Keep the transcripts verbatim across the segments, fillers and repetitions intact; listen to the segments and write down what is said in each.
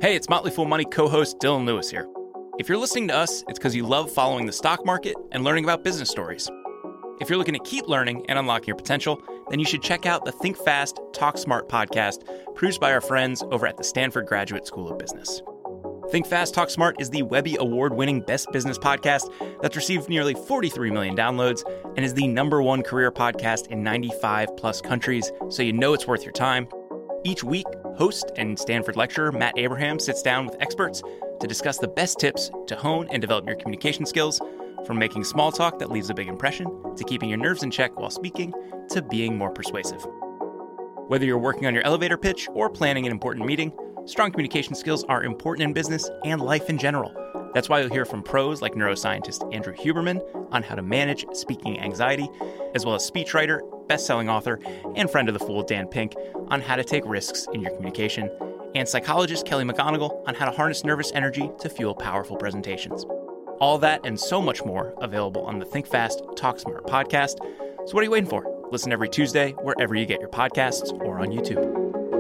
Hey, it's Motley Fool Money co-host Dylan Lewis here. If you're listening to us, it's because you love following the stock market and learning about business stories. If you're looking to keep learning and unlocking your potential, then you should check out the Think Fast, Talk Smart podcast produced by our friends over at the Stanford Graduate School of Business. Think Fast, Talk Smart is the Webby Award-winning best business podcast that's received nearly forty-three million downloads and is the number one career podcast in ninety-five plus countries, so you know it's worth your time. Each week, host and Stanford lecturer Matt Abraham sits down with experts to discuss the best tips to hone and develop your communication skills, from making small talk that leaves a big impression, to keeping your nerves in check while speaking, to being more persuasive. Whether you're working on your elevator pitch or planning an important meeting, strong communication skills are important in business and life in general. That's why you'll hear from pros like neuroscientist Andrew Huberman on how to manage speaking anxiety, as well as speechwriter, best-selling author, and friend of the Fool Dan Pink on how to take risks in your communication, and psychologist Kelly McGonigal on how to harness nervous energy to fuel powerful presentations. All that and so much more available on the Think Fast, Talk Smart podcast. So what are you waiting for? Listen every Tuesday wherever you get your podcasts or on YouTube.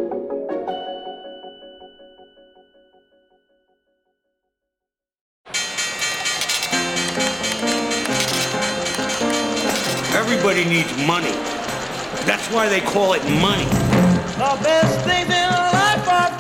Everybody needs money. That's why they call it money. The best things in life are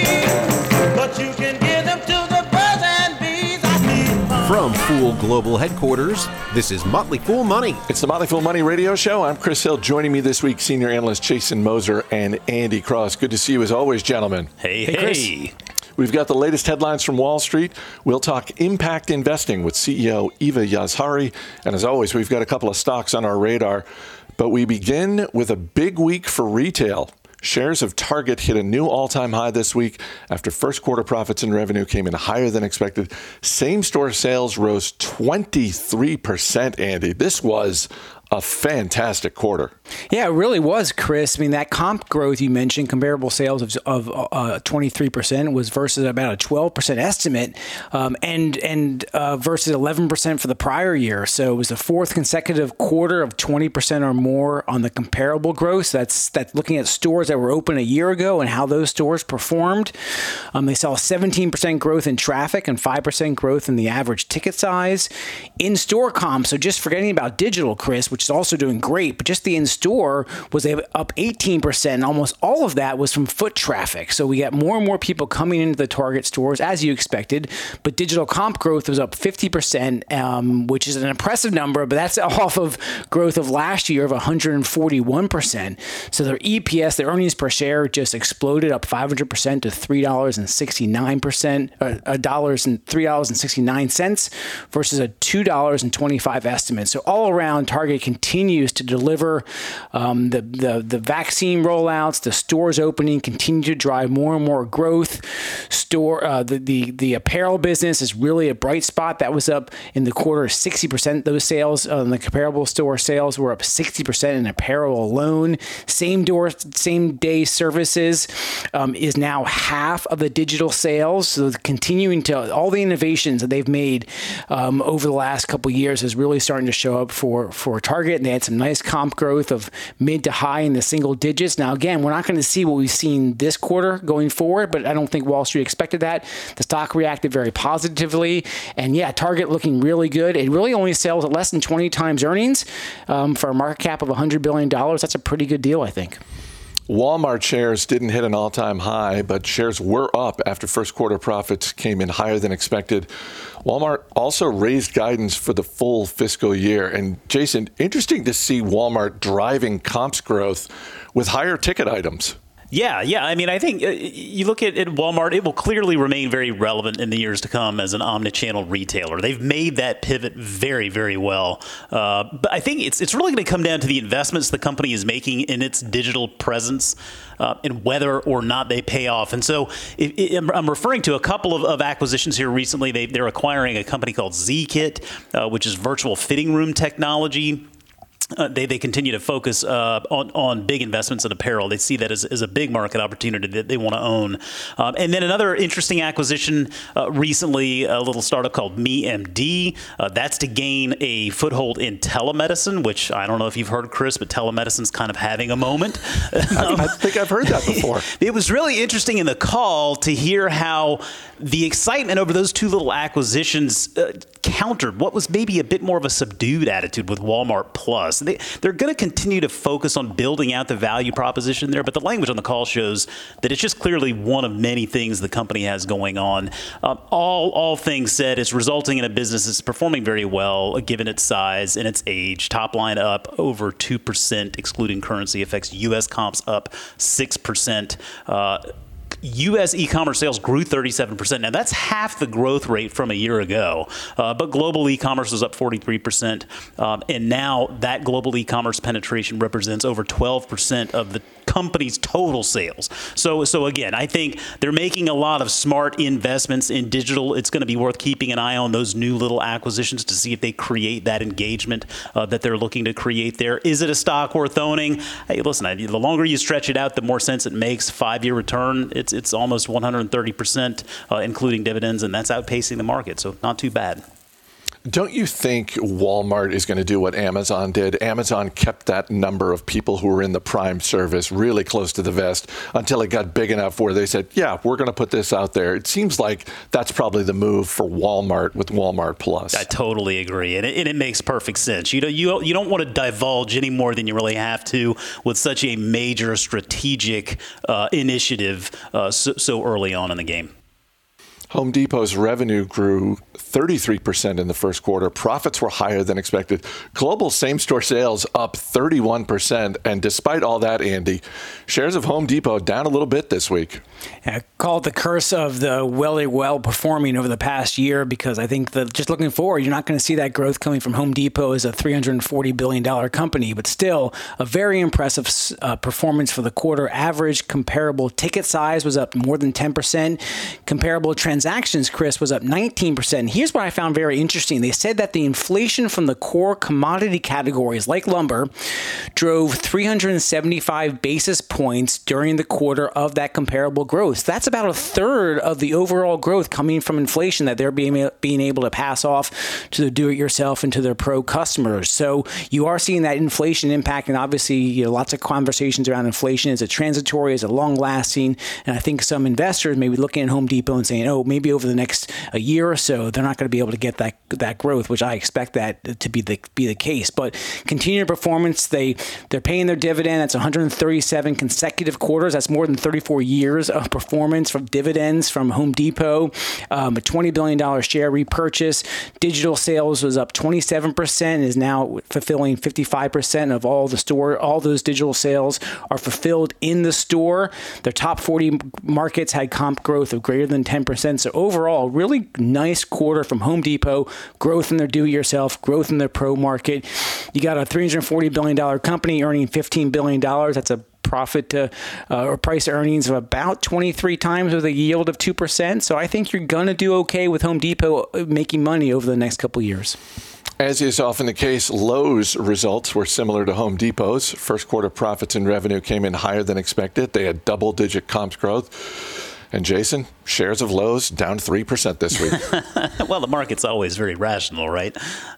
free, but you can give them to the birds and bees. From Fool Global Headquarters, this is Motley Fool Money. It's the Motley Fool Money radio show. I'm Chris Hill. Joining me this week, senior analyst Jason Moser and Andy Cross. Good to see you as always, gentlemen. Hey, Hey, hey. Chris. We've got the latest headlines from Wall Street. We'll talk impact investing with C E O Eva Yazhari. And as always, we've got a couple of stocks on our radar. But we begin with a big week for retail. Shares of Target hit a new all-time high this week after first quarter profits and revenue came in higher than expected. Same-store sales rose twenty-three percent, Andy. This was a fantastic quarter. Yeah, it really was, Chris. I mean, that comp growth you mentioned, comparable sales of, of uh, twenty-three percent was versus about a twelve percent estimate, um, and and uh, versus eleven percent for the prior year. So it was the fourth consecutive quarter of twenty percent or more on the comparable growth. That's that's looking at stores that were open a year ago and how those stores performed. Um, they saw seventeen percent growth in traffic and five percent growth in the average ticket size. In-store comps, so just forgetting about digital, Chris, which is also doing great, but just the in-store was up eighteen percent. And almost all of that was from foot traffic. So we got more and more people coming into the Target stores, as you expected. But digital comp growth was up fifty percent, um, which is an impressive number, but that's off of growth of last year of one hundred forty-one percent. So their E P S, their earnings per share, just exploded up five hundred percent to three dollars and sixty-nine percent, uh, dollars and three dollars and sixty-nine cents versus a two dollars and twenty-five cents estimate. So all around, Target continues to deliver. Um, the, the the vaccine rollouts, the stores opening continue to drive more and more growth. Store uh, the, the the apparel business is really a bright spot. That was up in the quarter sixty percent. Those sales on uh, the comparable store sales were up sixty percent in apparel alone. Same door, same day services um, is now half of the digital sales. So continuing to all the innovations that they've made um, over the last couple of years is really starting to show up for for Target. And they had some nice comp growth of mid to high in the single digits. Now, again, we're not going to see what we've seen this quarter going forward, but I don't think Wall Street expected that. The stock reacted very positively. And yeah, Target looking really good. It really only sells at less than twenty times earnings um, for a market cap of one hundred billion dollars. That's a pretty good deal, I think. Walmart shares didn't hit an all-time high, but shares were up after first quarter profits came in higher than expected. Walmart also raised guidance for the full fiscal year. And Jason, interesting to see Walmart driving comps growth with higher ticket items. Yeah, yeah. I mean, I think uh, you look at, at Walmart, it will clearly remain very relevant in the years to come as an omni-channel retailer. They've made that pivot very, very well. Uh, but I think it's it's really going to come down to the investments the company is making in its digital presence uh, and whether or not they pay off. And so if, if, I'm referring to a couple of, of acquisitions here recently. They, they're acquiring a company called Z-Kit, uh, which is virtual fitting room technology. Uh, they, they continue to focus uh, on, on big investments in apparel. They see that as, as a big market opportunity that they want to own. Um, and then another interesting acquisition uh, recently, a little startup called MeMD. Uh, that's to gain a foothold in telemedicine, which I don't know if you've heard, Chris, but telemedicine's kind of having a moment. um, I think I've heard that before. It was really interesting in the call to hear how the excitement over those two little acquisitions uh, countered what was maybe a bit more of a subdued attitude with Walmart Plus. They, they're going to continue to focus on building out the value proposition there, but the language on the call shows that it's just clearly one of many things the company has going on. Um, all, all things said, it's resulting in a business that's performing very well, given its size and its age. Top line up over two percent, excluding currency effects. U S comps up six percent. Uh, U S e-commerce sales grew thirty-seven percent. Now, that's half the growth rate from a year ago, uh, but global e-commerce was up forty-three percent, um, and now that global e-commerce penetration represents over twelve percent of the company's total sales. So, so again, I think they're making a lot of smart investments in digital. It's going to be worth keeping an eye on those new little acquisitions to see if they create that engagement uh, that they're looking to create there. Is it a stock worth owning? Hey, listen, the longer you stretch it out, the more sense it makes. Five-year return, it's it's almost one hundred thirty percent, uh, including dividends, and that's outpacing the market, so not too bad. Don't you think Walmart is going to do what Amazon did? Amazon kept that number of people who were in the Prime service really close to the vest until it got big enough where they said, yeah, we're going to put this out there. It seems like that's probably the move for Walmart with Walmart Plus. I totally agree, and it, and it makes perfect sense. You know, you, you don't want to divulge any more than you really have to with such a major strategic uh, initiative uh, so, so early on in the game. Home Depot's revenue grew thirty-three percent in the first quarter. Profits were higher than expected. Global same-store sales up thirty-one percent. And despite all that, Andy, shares of Home Depot down a little bit this week. I call it the curse of the well, well performing over the past year, because I think that just looking forward, you're not going to see that growth coming from Home Depot as a three hundred forty billion dollars company, but still a very impressive uh, performance for the quarter. Average comparable ticket size was up more than ten percent. Comparable transactions, Chris, was up nineteen percent. Here's what I found very interesting. They said that the inflation from the core commodity categories like lumber drove three hundred seventy-five basis points during the quarter of that comparable growth. That's about a third of the overall growth coming from inflation that they're being, being able to pass off to the do-it-yourself and to their pro customers. So you are seeing that inflation impact, and obviously, you know, lots of conversations around inflation. Is it transitory? Is it long-lasting? And I think some investors may be looking at Home Depot and saying, oh, maybe over the next a year or so, they're not going to be able to get that that growth, which I expect that to be the be the case. But continued performance, they they're paying their dividend. That's one hundred thirty-seven consecutive quarters. That's more than thirty-four years of performance from dividends from Home Depot. Um, a twenty billion dollars share repurchase. Digital sales was up twenty-seven percent. Is now fulfilling fifty-five percent of all the store. All those digital sales are fulfilled in the store. Their top forty markets had comp growth of greater than ten percent. So overall, really nice quarter from Home Depot. Growth in their do-it-yourself, growth in their pro market. You got a three hundred forty billion dollars company earning fifteen billion dollars. That's a profit to, uh, or price earnings of about twenty-three times with a yield of two percent. So I think you're going to do okay with Home Depot making money over the next couple of years. As is often the case, Lowe's results were similar to Home Depot's. First quarter profits and revenue came in higher than expected. They had double-digit comps growth. And Jason, shares of Lowe's down three percent this week. Well, the market's always very rational, right?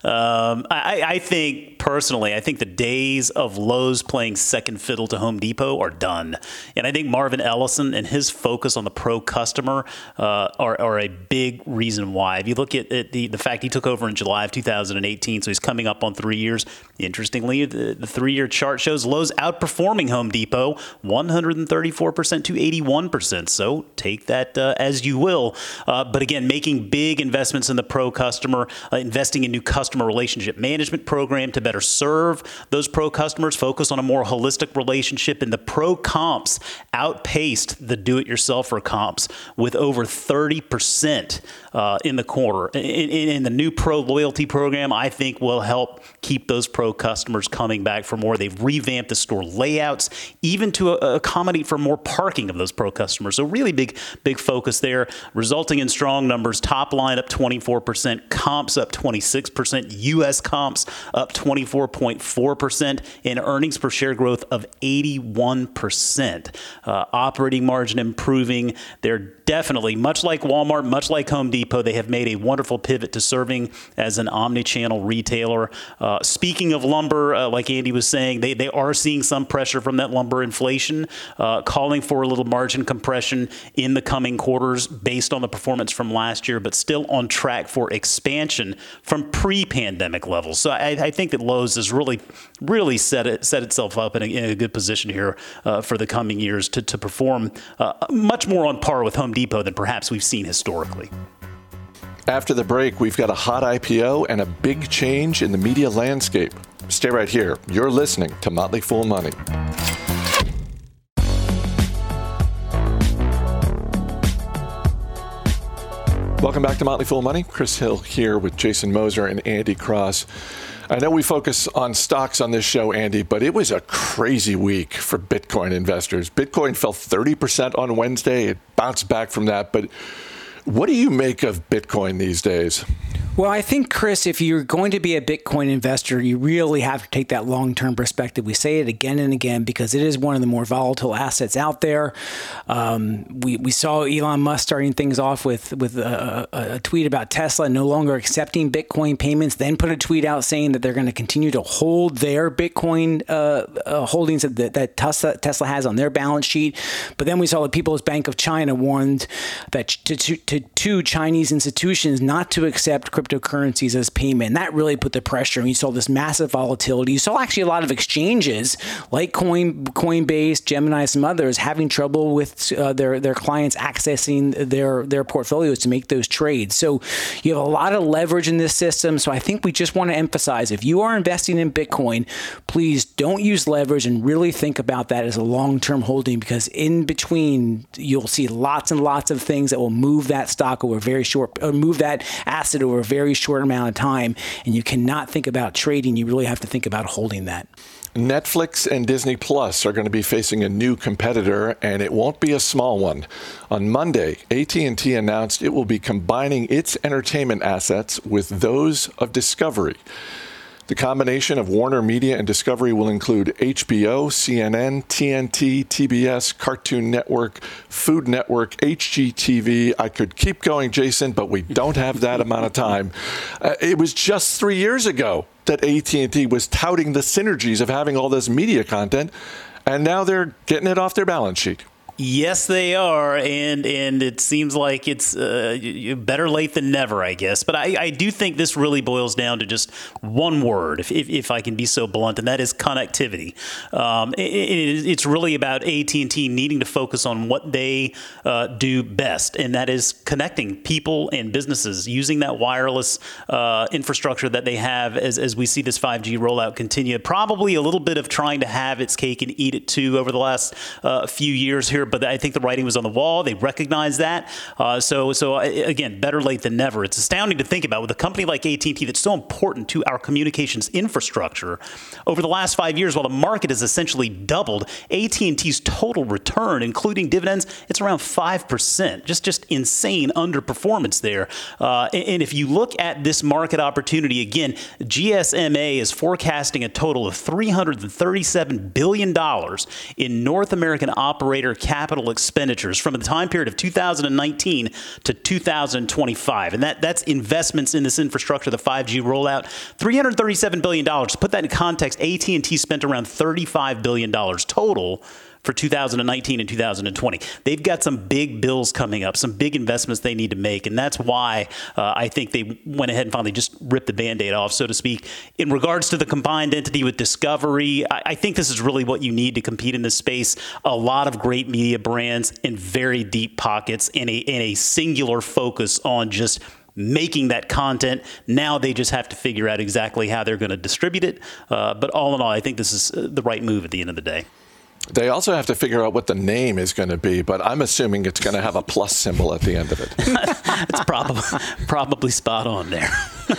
Um, I, I think, personally, I think the days of Lowe's playing second fiddle to Home Depot are done. And I think Marvin Ellison and his focus on the pro customer uh, are, are a big reason why. If you look at, at the, the fact he took over in July of two thousand eighteen, so he's coming up on three years. Interestingly, the, the three-year chart shows Lowe's outperforming Home Depot one hundred thirty-four percent to eighty-one percent. So take that uh, as you will. Uh, but again, making big investments in the pro customer, uh, investing in new customer relationship management program to better serve those pro customers, focus on a more holistic relationship. And the pro comps outpaced the do-it-yourselfer comps with over thirty percent uh, in the quarter. In, in, in the new pro loyalty program, I think will help keep those pro customers coming back for more. They've revamped the store layouts, even to uh, accommodate for more parking of those pro customers. So really big, big focus focus there, resulting in strong numbers. Top line up twenty-four percent, comps up twenty-six percent, U S comps up twenty-four point four percent, and earnings per share growth of eighty-one percent. Uh, operating margin improving. They're definitely, much like Walmart, much like Home Depot, they have made a wonderful pivot to serving as an omni-channel retailer. Uh, speaking of lumber, uh, like Andy was saying, they, they are seeing some pressure from that lumber inflation, uh, calling for a little margin compression in the coming quarters based on the performance from last year, but still on track for expansion from pre-pandemic levels. So I, I think that Lowe's has really, really set it set itself up in a, in a good position here uh, for the coming years to, to perform uh, much more on par with Home Depot than perhaps we've seen historically. After the break, we've got a hot I P O and a big change in the media landscape. Stay right here. You're listening to Motley Fool Money. Welcome back to Motley Fool Money. Chris Hill here with Jason Moser and Andy Cross. I know we focus on stocks on this show, Andy, but it was a crazy week for Bitcoin investors. Bitcoin fell thirty percent on Wednesday. It bounced back from that. But what do you make of Bitcoin these days? Well, I think, Chris, if you're going to be a Bitcoin investor, you really have to take that long-term perspective. We say it again and again because it is one of the more volatile assets out there. Um, we, we saw Elon Musk starting things off with, with a, a, a tweet about Tesla no longer accepting Bitcoin payments, then put a tweet out saying that they're going to continue to hold their Bitcoin uh, uh, holdings that, that Tesla, Tesla has on their balance sheet. But then we saw the People's Bank of China warned that to, to, to two Chinese institutions not to accept cryptocurrencies as payment. And that really put the pressure. And you saw this massive volatility. You saw actually a lot of exchanges like Coin, Coinbase, Gemini, some others having trouble with uh, their, their clients accessing their, their portfolios to make those trades. So you have a lot of leverage in this system. So I think we just want to emphasize, if you are investing in Bitcoin, please don't use leverage and really think about that as a long-term holding, because in between you'll see lots and lots of things that will move that stock over a very short, or move that asset over a very short amount of time. And you cannot think about trading. You really have to think about holding that. Netflix and Disney Plus are going to be facing a new competitor, and it won't be a small one. On Monday, A T and T announced it will be combining its entertainment assets with those of Discovery. The combination of Warner Media and Discovery will include H B O, C N N, T N T, T B S, Cartoon Network, Food Network, H G T V. I could keep going, Jason, but we don't have that amount of time. Uh, it was just three years ago that A T and T was touting the synergies of having all this media content, and now they're getting it off their balance sheet. Yes, they are, and and it seems like it's uh, better late than never, I guess. But I, I do think this really boils down to just one word, if if, if I can be so blunt, and that is connectivity. Um, it, it, it's really about A T and T needing to focus on what they uh, do best, and that is connecting people and businesses using that wireless uh, infrastructure that they have as, as we see this five G rollout continue. Probably a little bit of trying to have its cake and eat it too over the last uh, few years here. But I think the writing was on the wall. They recognize that. Uh, so, so again, better late than never. It's astounding to think about with a company like A T and T that's so important to our communications infrastructure. Over the last five years, while the market has essentially doubled, A T and T's total return, including dividends, it's around five percent. Just, just insane underperformance there. Uh, and, and if you look at this market opportunity, again, G S M A is forecasting a total of three hundred thirty-seven billion dollars in North American operator capital capital expenditures from the time period of two thousand nineteen to two thousand twenty-five. And that, that's investments in this infrastructure, the five G rollout, three hundred thirty-seven billion dollars. To put that in context, A T and T spent around thirty-five billion dollars total for two thousand nineteen and two thousand twenty. They've got some big bills coming up, some big investments they need to make, and that's why uh, I think they went ahead and finally just ripped the Band-Aid off, so to speak. In regards to the combined entity with Discovery, I, I think this is really what you need to compete in this space. A lot of great media brands in very deep pockets and a, and a singular focus on just making that content. Now they just have to figure out exactly how they're going to distribute it. Uh, but all in all, I think this is the right move at the end of the day. They also have to figure out what the name is going to be, but I'm assuming it's going to have a plus symbol at the end of it. It's probably probably spot on there.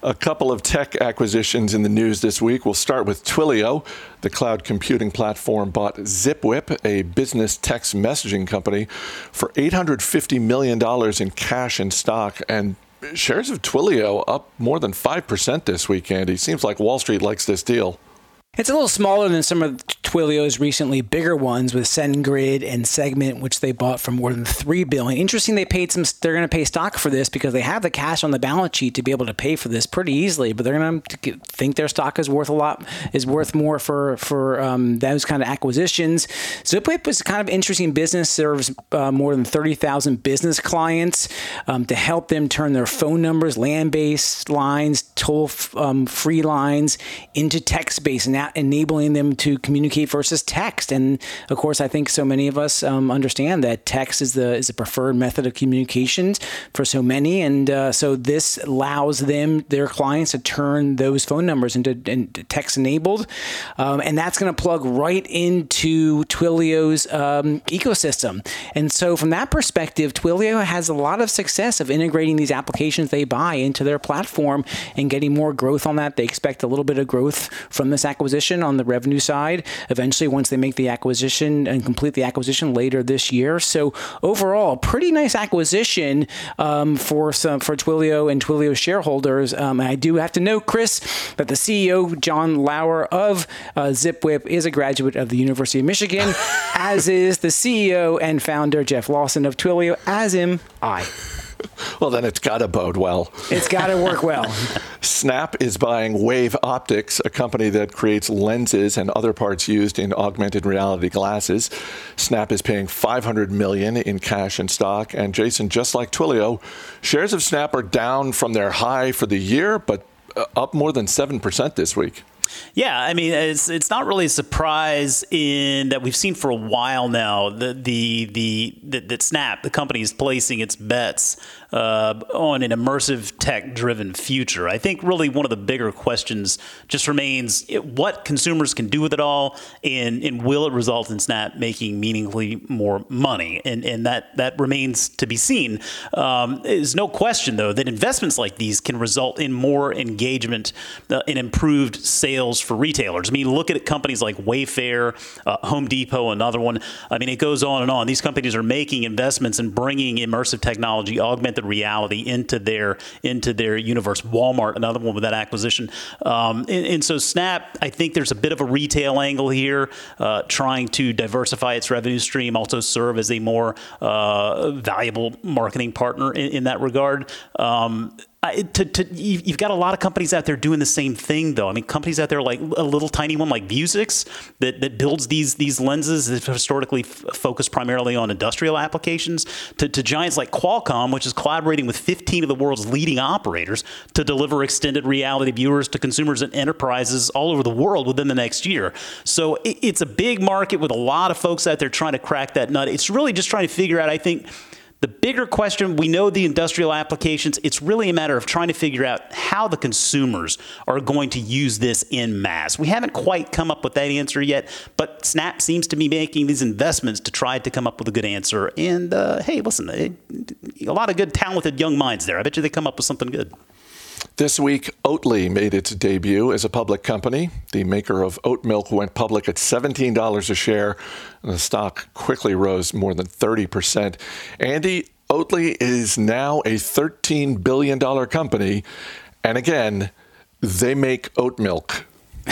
A couple of tech acquisitions in the news this week. We'll start with Twilio. The cloud computing platform bought Zipwhip, a business text messaging company, for eight hundred fifty million dollars in cash and stock. And shares of Twilio up more than five percent this week, Andy. Seems like Wall Street likes this deal. It's a little smaller than some of Twilio's recently bigger ones with SendGrid and Segment, which they bought for more than three billion dollars. Interesting, they paid some. They're going to pay stock for this because they have the cash on the balance sheet to be able to pay for this pretty easily. But they're going to think their stock is worth a lot, is worth more for for um, those kind of acquisitions. Zipwhip is a kind of interesting business. Serves uh, more than thirty thousand business clients um, to help them turn their phone numbers, land-based lines, toll-free um, lines into text-based, and enabling them to communicate versus text. And of course, I think so many of us um, understand that text is the is the preferred method of communications for so many. And uh, so this allows them, their clients, to turn those phone numbers into, into text enabled. Um, and that's going to plug right into Twilio's um, ecosystem. And so from that perspective, Twilio has a lot of success of integrating these applications they buy into their platform and getting more growth on that. They expect a little bit of growth from this acquisition on the revenue side, eventually once they make the acquisition and complete the acquisition later this year. So overall, pretty nice acquisition um, for some for Twilio and Twilio shareholders. Um, and I do have to note, Chris, that the C E O, John Lauer of uh, Zipwhip, is a graduate of the University of Michigan, as is the C E O and founder, Jeff Lawson of Twilio, as am I. Well, then it's got to bode well. It's got to work well. Snap is buying Wave Optics, a company that creates lenses and other parts used in augmented reality glasses. Snap is paying five hundred million dollars in cash and stock. And Jason, just like Twilio, shares of Snap are down from their high for the year, but up more than seven percent this week. Yeah, I mean, it's it's not really a surprise in that we've seen for a while now that the the that, that Snap, the company, is placing its bets uh, on an immersive tech-driven future. I think really one of the bigger questions just remains what consumers can do with it all, and, and will it result in Snap making meaningfully more money? And and that that remains to be seen. Um, there's no question, though, that investments like these can result in more engagement uh, and improved sales for retailers. I mean, look at companies like Wayfair, uh, Home Depot, another one. I mean, it goes on and on. These companies are making investments in bringing immersive technology, augmented reality into their into their universe. Walmart, another one with that acquisition. Um, and, and so Snap, I think there's a bit of a retail angle here, uh, trying to diversify its revenue stream, also serve as a more uh, valuable marketing partner in, in that regard. Um, I, to, to, you've got a lot of companies out there doing the same thing, though. I mean, companies out there like a little tiny one like Vuzix that, that builds these these lenses that historically f- focused primarily on industrial applications, to, to giants like Qualcomm, which is collaborating with fifteen of the world's leading operators to deliver extended reality viewers to consumers and enterprises all over the world within the next year. So it, it's a big market with a lot of folks out there trying to crack that nut. It's really just trying to figure out, I think, the bigger question. We know the industrial applications. It's really a matter of trying to figure out how the consumers are going to use this en masse. We haven't quite come up with that answer yet, but Snap seems to be making these investments to try to come up with a good answer. And uh, hey, listen, a lot of good, talented young minds there. I bet you they come up with something good. This week, Oatly made its debut as a public company. The maker of oat milk went public at seventeen dollars a share, and the stock quickly rose more than thirty percent. Andy, Oatly is now a thirteen billion dollars company, and again, they make oat milk.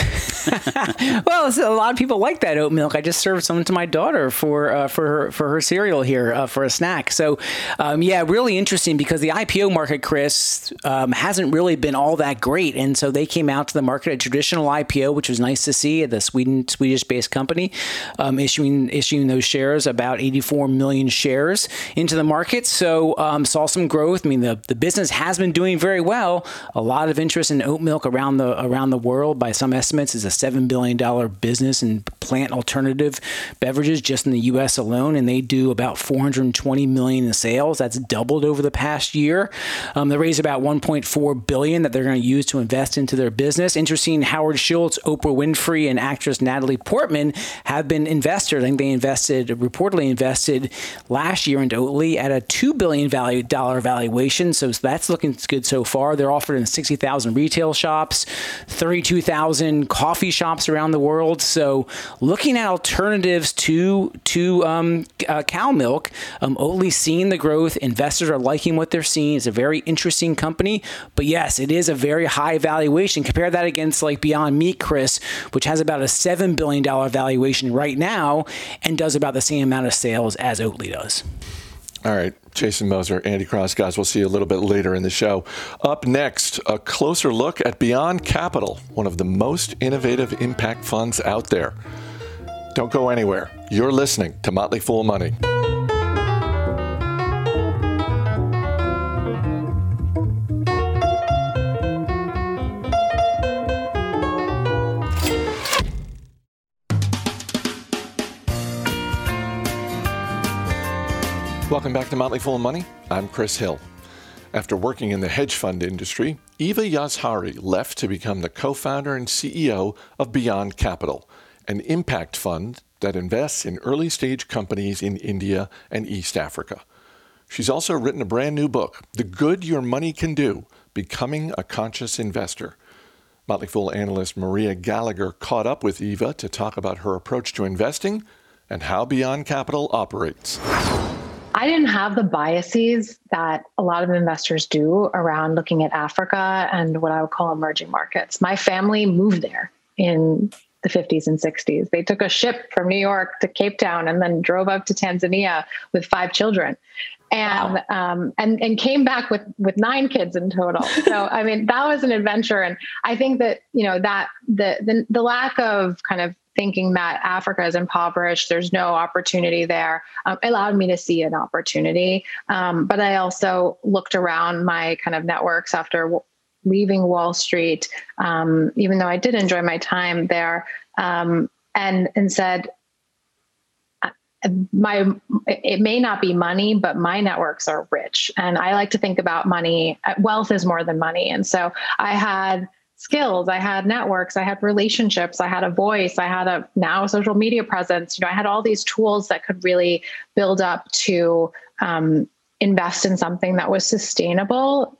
Well, a lot of people like that oat milk. I just served some to my daughter for uh, for her for her cereal here uh, for a snack. So, um, yeah, really interesting because the I P O market, Chris, um, hasn't really been all that great, and so they came out to the market a traditional I P O, which was nice to see. The Sweden Swedish based company um, issuing issuing those shares, about eighty-four million shares into the market. So um, saw some growth. I mean, the the business has been doing very well. A lot of interest in oat milk around the around the world. By some estimates, is the seven billion dollars business in plant alternative beverages just in the U S alone, and they do about four hundred twenty million dollars in sales. That's doubled over the past year. Um, they raised about one point four billion dollars that they're going to use to invest into their business. Interesting, Howard Schultz, Oprah Winfrey, and actress Natalie Portman have been investors. I think they invested, reportedly invested last year into Oatly at a two billion dollars valuation. So that's looking good so far. They're offered in sixty thousand retail shops, thirty-two thousand coffee shops around the world. So looking at alternatives to to um, uh, cow milk, um, Oatly's seeing the growth. Investors are liking what they're seeing. It's a very interesting company. But yes, it is a very high valuation. Compare that against like Beyond Meat, Chris, which has about a seven billion dollars valuation right now and does about the same amount of sales as Oatly does. All right, Jason Moser, Andy Cross, guys, we'll see you a little bit later in the show. Up next, a closer look at Beyond Capital, one of the most innovative impact funds out there. Don't go anywhere. You're listening to Motley Fool Money. Welcome back to Motley Fool Money. I'm Chris Hill. After working in the hedge fund industry, Eva Yazhari left to become the co-founder and C E O of Beyond Capital, an impact fund that invests in early-stage companies in India and East Africa. She's also written a brand new book, The Good Your Money Can Do, Becoming a Conscious Investor. Motley Fool analyst Maria Gallagher caught up with Eva to talk about her approach to investing and how Beyond Capital operates. I didn't have the biases that a lot of investors do around looking at Africa and what I would call emerging markets. My family moved there in the fifties and sixties. They took a ship from New York to Cape Town and then drove up to Tanzania with five children. And wow. um, and and came back with with nine kids in total. So I mean, that was an adventure. And I think that, you know, that the the, the lack of kind of thinking that Africa is impoverished, there's no opportunity there, um, allowed me to see an opportunity. Um, but I also looked around my kind of networks after w- leaving Wall Street, um, even though I did enjoy my time there, um, and and said, my it may not be money, but my networks are rich. And I like to think about money, wealth is more than money. And so I had skills, I had networks, I had relationships, I had a voice, I had a now a social media presence. You know, I had all these tools that could really build up to um, invest in something that was sustainable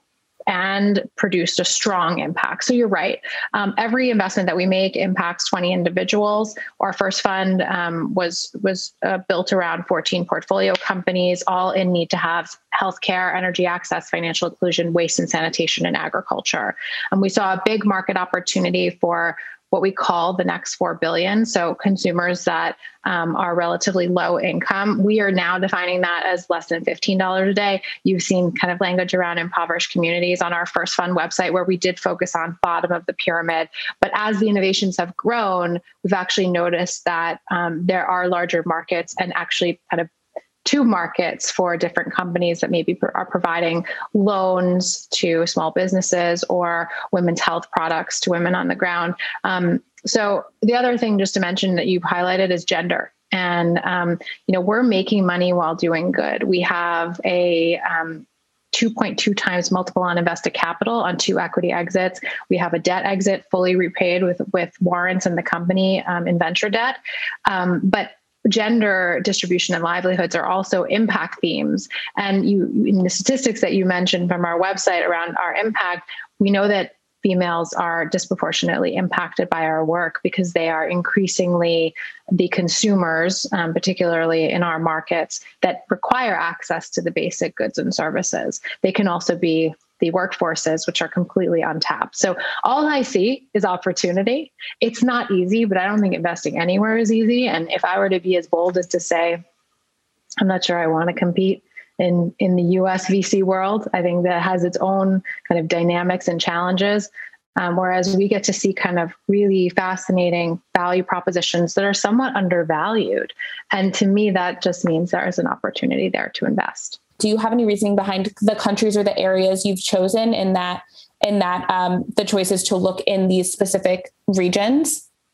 and produced a strong impact. So you're right. Um, every investment that we make impacts twenty individuals. Our first fund um, was was uh, built around fourteen portfolio companies, all in need to have healthcare, energy access, financial inclusion, waste and sanitation, and agriculture. And we saw a big market opportunity for what we call the next four billion. So consumers that um, are relatively low income. We are now defining that as less than fifteen dollars a day. You've seen kind of language around impoverished communities on our first fund website, where we did focus on bottom of the pyramid. But as the innovations have grown, we've actually noticed that um, there are larger markets and actually kind of two markets for different companies that maybe are providing loans to small businesses or women's health products to women on the ground. Um, so the other thing just to mention that you've highlighted is gender. And, um, you know, we're making money while doing good. We have a um, two point two times multiple on invested capital on two equity exits. We have a debt exit fully repaid with, with warrants in the company um, in venture debt. Um, but gender distribution and livelihoods are also impact themes. And you, in the statistics that you mentioned from our website around our impact, we know that females are disproportionately impacted by our work because they are increasingly the consumers, um, particularly in our markets, that require access to the basic goods and services. They can also be the workforces, which are completely untapped. So all I see is opportunity. It's not easy, but I don't think investing anywhere is easy. And if I were to be as bold as to say, I'm not sure I want to compete in, in the U S V C world, I think that has its own kind of dynamics and challenges. Um, whereas we get to see kind of really fascinating value propositions that are somewhat undervalued. And to me, that just means there is an opportunity there to invest. Do you have any reasoning behind the countries or the areas you've chosen in that, in that um, the choices to look in these specific regions?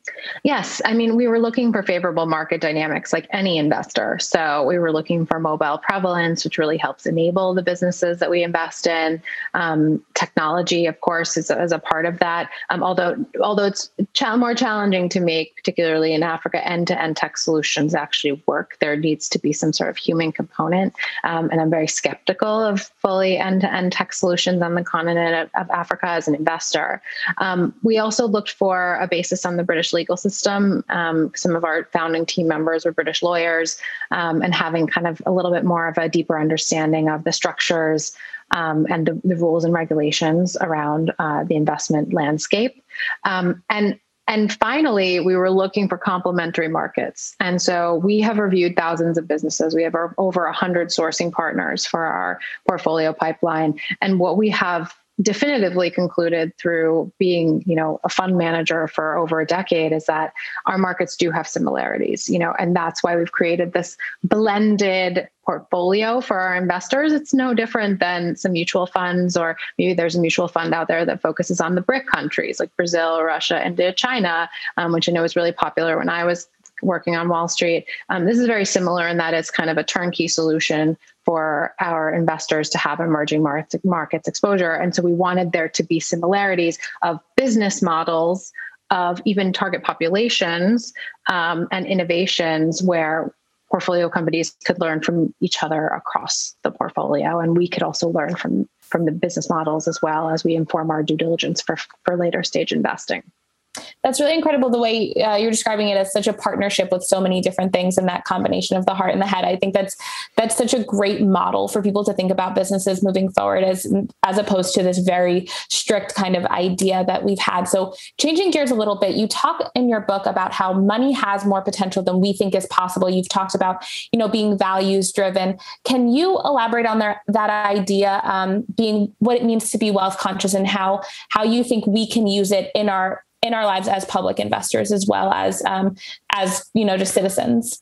Yes. I mean, we were looking for favorable market dynamics like any investor. So we were looking for mobile prevalence, which really helps enable the businesses that we invest in. Um, technology, of course, is, is a part of that. Um, although, although it's ch- more challenging to make, particularly in Africa, end-to-end tech solutions actually work. There needs to be some sort of human component. Um, and I'm very skeptical of fully end-to-end tech solutions on the continent of, of Africa as an investor. Um, we also looked for a basis on the British legal system. Um, some of our founding team members were British lawyers, um, and having kind of a little bit more of a deeper understanding of the structures um, and the, the rules and regulations around uh, the investment landscape. Um, and And finally, we were looking for complementary markets. And so we have reviewed thousands of businesses. We have our, over one hundred sourcing partners for our portfolio pipeline. And what we have definitively concluded through being, you know, a fund manager for over a decade is that our markets do have similarities, you know, and that's why we've created this blended portfolio for our investors. It's no different than some mutual funds, or maybe there's a mutual fund out there that focuses on the BRIC countries like Brazil, Russia, India, China, um, which I know was really popular when I was working on Wall Street. Um, this is very similar in that it's kind of a turnkey solution for our investors to have emerging markets, markets exposure. And so we wanted there to be similarities of business models, of even target populations, um, and innovations where portfolio companies could learn from each other across the portfolio. And we could also learn from, from the business models as well as we inform our due diligence for, for later stage investing. That's really incredible the way uh, you're describing it as such a partnership with so many different things, and that combination of the heart and the head. I think that's that's such a great model for people to think about businesses moving forward, as as opposed to this very strict kind of idea that we've had. So changing gears a little bit, you talk in your book about how money has more potential than we think is possible. You've talked about, you know, being values driven. Can you elaborate on that, that idea, um, being what it means to be wealth conscious, and how how you think we can use it in our in our lives as public investors, as well as, um, as, you know, just citizens?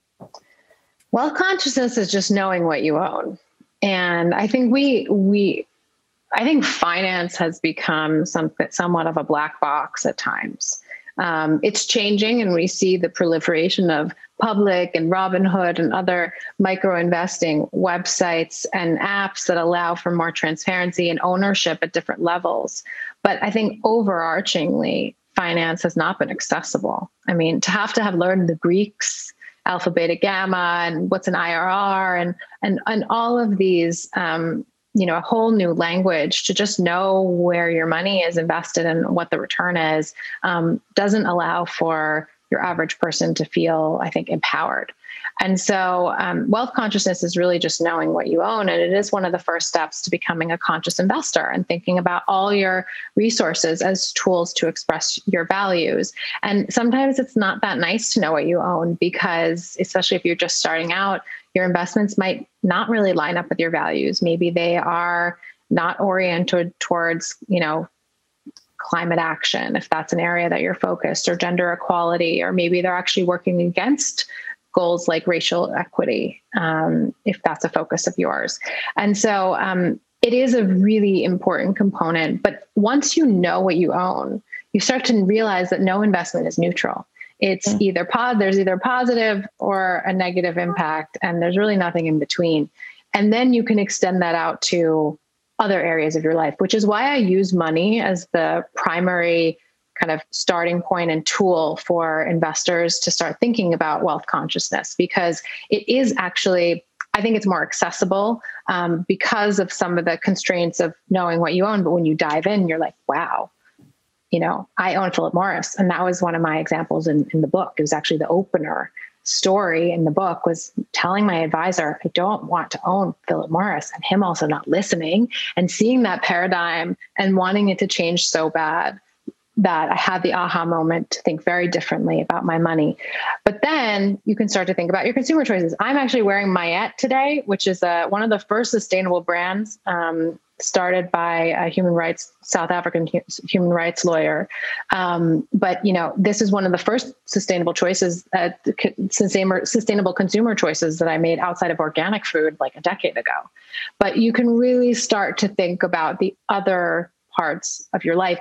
Wealth consciousness is just knowing what you own. And I think we, we, I think finance has become something, somewhat of a black box at times. Um, it's changing, and we see the proliferation of Public and Robinhood and other micro investing websites and apps that allow for more transparency and ownership at different levels. But I think overarchingly, finance has not been accessible. I mean, to have to have learned the Greeks, alpha, beta, gamma, and what's an I R R, and and and all of these, um, you know, a whole new language to just know where your money is invested and what the return is, um, doesn't allow for your average person to feel, I think, empowered. And so um, wealth consciousness is really just knowing what you own. And it is one of the first steps to becoming a conscious investor and thinking about all your resources as tools to express your values. And sometimes it's not that nice to know what you own, because especially if you're just starting out, your investments might not really line up with your values. Maybe they are not oriented towards, you know, climate action, if that's an area that you're focused, or gender equality, or maybe they're actually working against goals like racial equity, um, if that's a focus of yours. And so um, it is a really important component. But once you know what you own, you start to realize that no investment is neutral. It's mm-hmm. either pod, there's either positive or a negative impact, and there's really nothing in between. And then you can extend that out to other areas of your life, which is why I use money as the primary kind of starting point and tool for investors to start thinking about wealth consciousness, because it is actually, I think it's more accessible um, because of some of the constraints of knowing what you own. But when you dive in, you're like, wow, you know, I own Philip Morris. And that was one of my examples in, in the book. It was actually the opener story in the book, was telling my advisor, I don't want to own Philip Morris, and him also not listening and seeing that paradigm and wanting it to change so bad that I had the aha moment to think very differently about my money. But then you can start to think about your consumer choices. I'm actually wearing Mayette today, which is uh, one of the first sustainable brands um, started by a human rights, South African human rights lawyer. Um, but, you know, this is one of the first sustainable choices, uh, sustainable consumer choices that I made outside of organic food like a decade ago. But you can really start to think about the other parts of your life.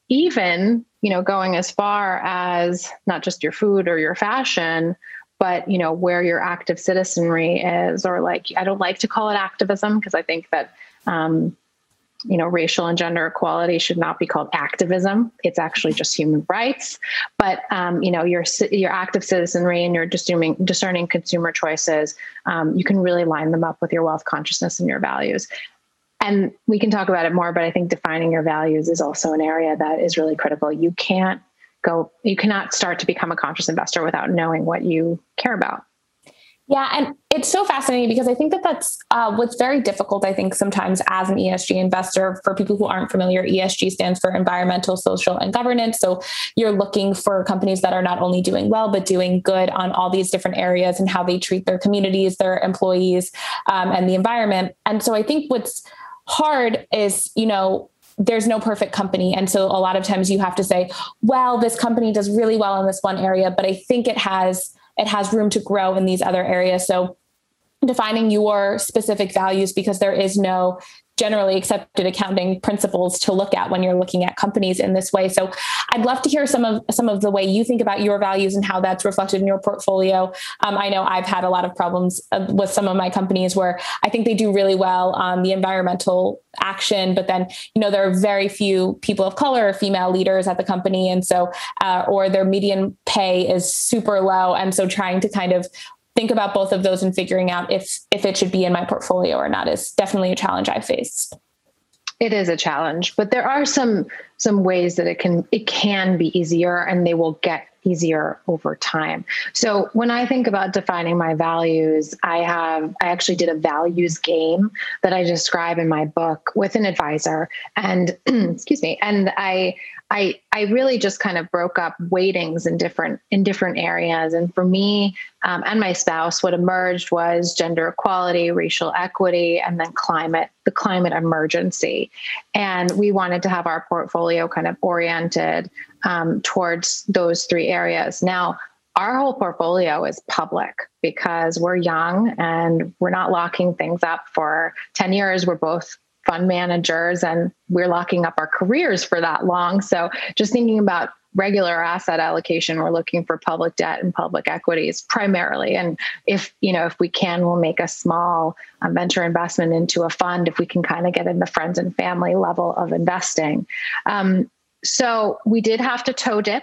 even, you know, going as far as not just your food or your fashion, but, you know, where your active citizenry is, or like, I don't like to call it activism because I think that, um, you know, racial and gender equality should not be called activism. It's actually just human rights. But, um, you know, your your active citizenry and your discerning, discerning consumer choices, um, you can really line them up with your wealth consciousness and your values. And we can talk about it more, but I think defining your values is also an area that is really critical. You can't go, you cannot start to become a conscious investor without knowing what you care about. Yeah. And it's so fascinating because I think that that's uh, what's very difficult, I think, sometimes as an E S G investor. For people who aren't familiar, E S G stands for environmental, social, and governance. So you're looking for companies that are not only doing well, but doing good on all these different areas and how they treat their communities, their employees, um, and the environment. And so I think what's hard is, you know, there's no perfect company. And so a lot of times you have to say, well, this company does really well in this one area, but I think it has it has room to grow in these other areas. So defining your specific values, because there is no generally accepted accounting principles to look at when you're looking at companies in this way. So I'd love to hear some of some of the way you think about your values and how that's reflected in your portfolio. Um, I know I've had a lot of problems uh, with some of my companies where I think they do really well on the environmental action, but then, you know, there are very few people of color or female leaders at the company. And so, uh, or their median pay is super low. And so trying to kind of think about both of those and figuring out if if it should be in my portfolio or not is definitely a challenge I faced. It is a challenge, but there are some some ways that it can it can be easier, and they will get easier over time. So when I think about defining my values, I have I actually did a values game that I describe in my book with an advisor, and excuse me, and I I I really just kind of broke up weightings in different in different areas. And for me um, and my spouse, what emerged was gender equality, racial equity, and then climate, the climate emergency. And we wanted to have our portfolio kind of oriented um, towards those three areas. Now, our whole portfolio is public because we're young and we're not locking things up for ten years. We're both fund managers and we're locking up our careers for that long. So just thinking about regular asset allocation, we're looking for public debt and public equities primarily. And if, you know, if we can, we'll make a small um, venture investment into a fund if we can kind of get in the friends and family level of investing. Um, so we did have to toe dip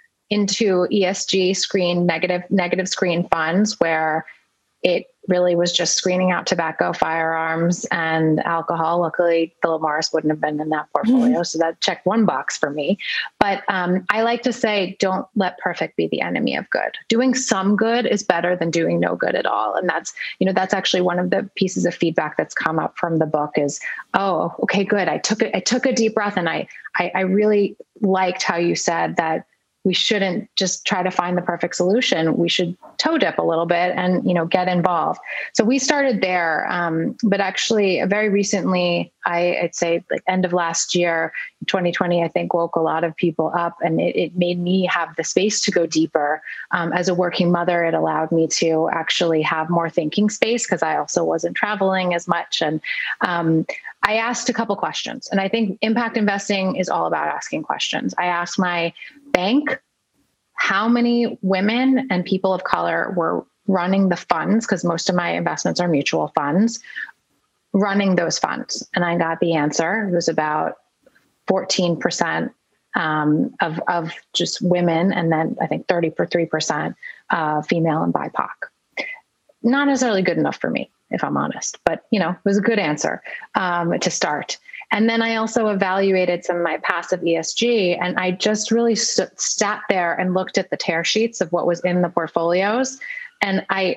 into E S G screen negative, negative screen funds where it really was just screening out tobacco, firearms, and alcohol. Luckily, Philip Morris wouldn't have been in that portfolio, mm-hmm. so that checked one box for me. But um, I like to say, don't let perfect be the enemy of good. Doing some good is better than doing no good at all. And that's, you know, that's actually one of the pieces of feedback that's come up from the book is, oh, okay, good. I took it. I took a deep breath, and I, I, I really liked how you said that we shouldn't just try to find the perfect solution. We should toe dip a little bit and, you know, get involved. So we started there. Um, but actually very recently, I, I'd say like end of last year, twenty twenty, I think woke a lot of people up, and it, it made me have the space to go deeper. Um, as a working mother, it allowed me to actually have more thinking space because I also wasn't traveling as much. And um, I asked a couple questions, and I think impact investing is all about asking questions. I asked my bank how many women and people of color were running the funds, because most of my investments are mutual funds, running those funds. And I got the answer. It was about fourteen percent um, of, of just women, and then I think thirty-three percent uh, female and B I P O C. Not necessarily good enough for me, if I'm honest, but, you know, it was a good answer um, to start. And then I also evaluated some of my passive E S G, and I just really st- sat there and looked at the tear sheets of what was in the portfolios. And I,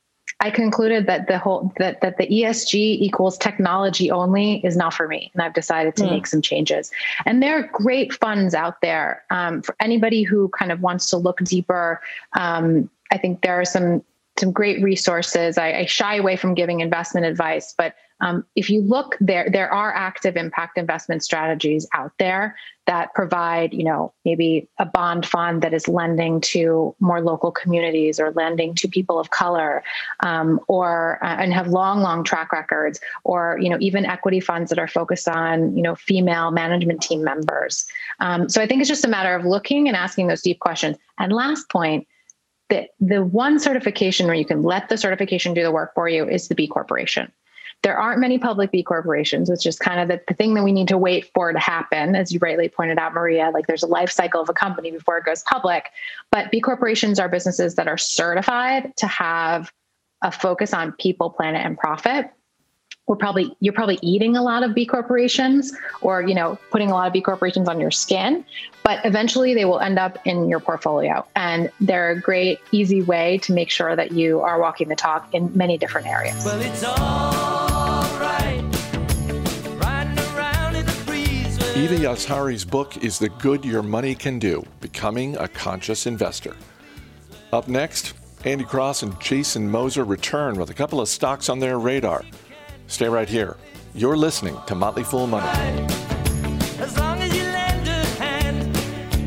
I concluded that the whole, that, that the E S G equals technology only is not for me. And I've decided to mm. make some changes. And there are great funds out there um, for anybody who kind of wants to look deeper. Um, I think there are some some great resources. I, I shy away from giving investment advice, but um, if you look there, there are active impact investment strategies out there that provide, you know, maybe a bond fund that is lending to more local communities or lending to people of color, um, or uh, and have long, long track records, or you know, even equity funds that are focused on, you know, female management team members. Um, so I think it's just a matter of looking and asking those deep questions. And last point, the the one certification where you can let the certification do the work for you is the B Corporation. There aren't many public B corporations, which is kind of the, the thing that we need to wait for to happen. As you rightly pointed out, Maria, like there's a life cycle of a company before it goes public. But B corporations are businesses that are certified to have a focus on people, planet, and profit. We're probably you're probably eating a lot of B corporations, or you know, putting a lot of B corporations on your skin, but eventually they will end up in your portfolio, and they're a great, easy way to make sure that you are walking the talk in many different areas. Well, it's all right. Riding around in the breeze. Eva Yazhari's book is The Good Your Money Can Do: Becoming a Conscious Investor. Up next, Andy Cross and Jason Moser return with a couple of stocks on their radar. Stay right here. You're listening to Motley Fool Money. As long as you lend a hand.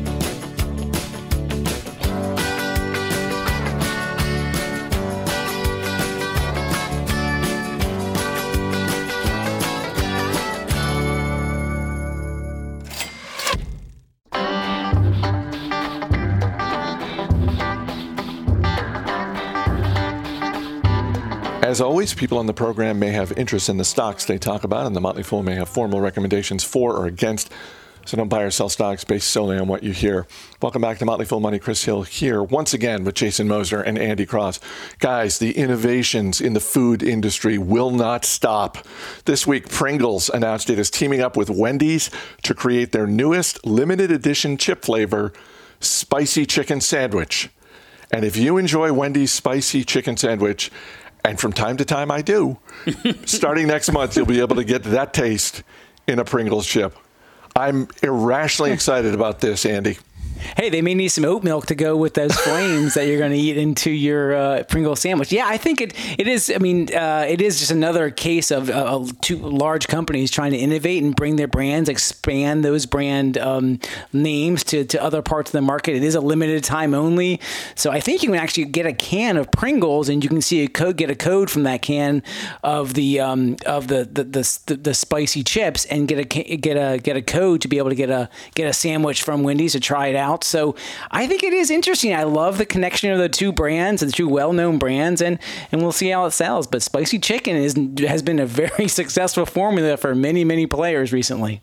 As always, people on the program may have interest in the stocks they talk about, and the Motley Fool may have formal recommendations for or against. So don't buy or sell stocks based solely on what you hear. Welcome back to Motley Fool Money. Chris Hill here once again with Jason Moser and Andy Cross. Guys, the innovations in the food industry will not stop. This week, Pringles announced it is teaming up with Wendy's to create their newest limited edition chip flavor, Spicy Chicken Sandwich. And if you enjoy Wendy's Spicy Chicken Sandwich, and from time to time I do, starting next month, you'll be able to get that taste in a Pringles chip. I'm irrationally excited about this, Andy. Hey, they may need some oat milk to go with those flames that you're going to eat into your uh, Pringles sandwich. Yeah, I think it it is. I mean, uh, it is just another case of uh, two large companies trying to innovate and bring their brands, expand those brand um, names to, to other parts of the market. It is a limited time only, so I think you can actually get a can of Pringles, and you can see a code, get a code from that can of the um, of the the, the the the spicy chips, and get a get a get a code to be able to get a get a sandwich from Wendy's to try it out. So I think it is interesting. I love the connection of the two brands, the two well-known brands, and, and we'll see how it sells. But spicy chicken is has been a very successful formula for many, many players recently.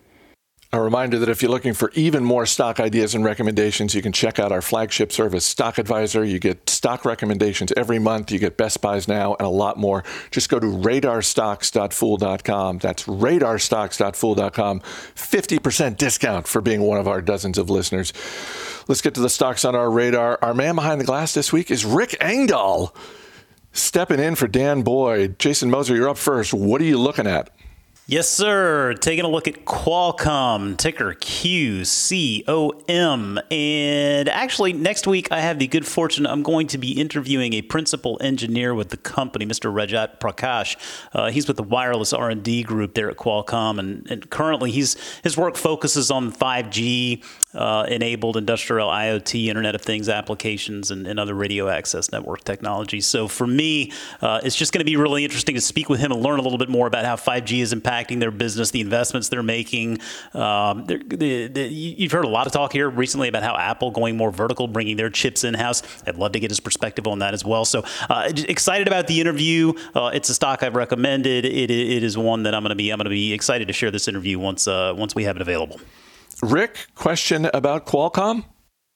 A reminder that if you're looking for even more stock ideas and recommendations, you can check out our flagship service, Stock Advisor. You get stock recommendations every month. You get Best Buys now and a lot more. Just go to radar stocks dot fool dot com. That's radar stocks dot fool dot com. fifty percent discount for being one of our dozens of listeners. Let's get to the stocks on our radar. Our man behind the glass this week is Rick Engdahl, stepping in for Dan Boyd. Jason Moser, you're up first. What are you looking at? Yes, sir. Taking a look at Qualcomm, ticker Q C O M. And actually, next week, I have the good fortune, I'm going to be interviewing a principal engineer with the company, Mister Rajat Prakash. Uh, he's with the wireless R and D group there at Qualcomm. And, and currently, he's his work focuses on five G uh, enabled industrial IoT, Internet of Things applications, and, and other radio access network technologies. So for me, uh, it's just going to be really interesting to speak with him and learn a little bit more about how five G is impacting their business, the investments they're making. Um, they're, the, the, you've heard a lot of talk here recently about how Apple going more vertical, bringing their chips in-house. I'd love to get his perspective on that as well. So uh, excited about the interview. Uh, it's a stock I've recommended. It, it is one that I'm going to be I'm going to be excited to share this interview once uh, once we have it available. Rick, question about Qualcomm?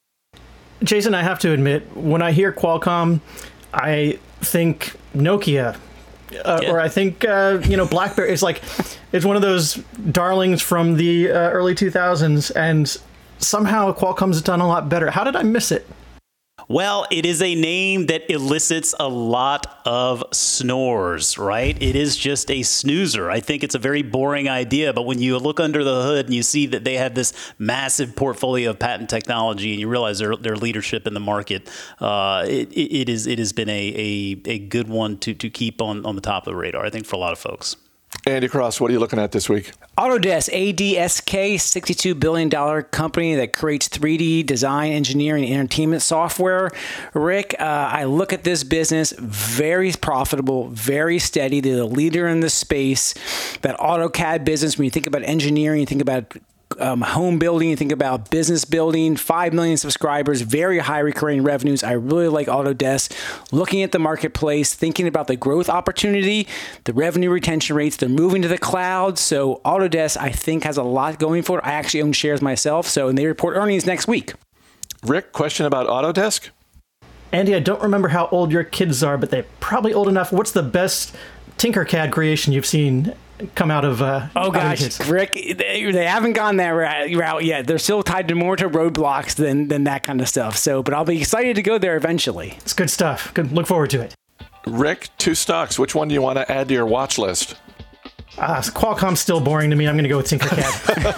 Jason, I have to admit, when I hear Qualcomm, I think Nokia. Uh, yeah. Or I think, uh, you know, BlackBerry is like, it's one of those darlings from the uh, early two thousands, and somehow Qualcomm's done a lot better. How did I miss it? Well, it is a name that elicits a lot of snores, right? It is just a snoozer. I think it's a very boring idea, but when you look under the hood and you see that they have this massive portfolio of patent technology and you realize their, their leadership in the market, uh, it, it, is, it has been a, a, a good one to, to keep on, on the top of the radar, I think, for a lot of folks. Andy Cross, what are you looking at this week? Autodesk, A D S K, sixty-two billion dollars company that creates three D design, engineering, and entertainment software. Rick, uh, I look at this business, very profitable, very steady. They're the leader in the space. That AutoCAD business, when you think about engineering, you think about Um, home building, you think about business building, five million subscribers, very high recurring revenues. I really like Autodesk. Looking at the marketplace, thinking about the growth opportunity, the revenue retention rates, they're moving to the cloud. So Autodesk, I think, has a lot going for it. I actually own shares myself. So, and they report earnings next week. Rick, question about Autodesk? Andy, I don't remember how old your kids are, but they're probably old enough. What's the best Tinkercad creation you've seen come out of uh oh gosh Rick, they, they haven't gone that route yet. They're still tied to more to roadblocks than than that kind of stuff, so but I'll be excited to go there eventually. It's good stuff. Good, look forward to it. Rick, two stocks, which one do you want to add to your watch list? Uh, Qualcomm's still boring to me. I'm going to go with Tinkercad.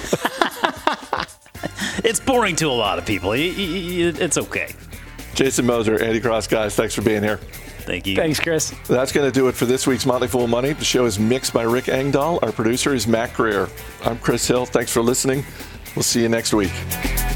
It's boring to a lot of people. It's okay. Jason Moser, Andy Cross, guys, thanks for being here. Thank you. Thanks, Chris. That's going to do it for this week's Motley Fool Money. The show is mixed by Rick Engdahl. Our producer is Matt Greer. I'm Chris Hill. Thanks for listening. We'll see you next week.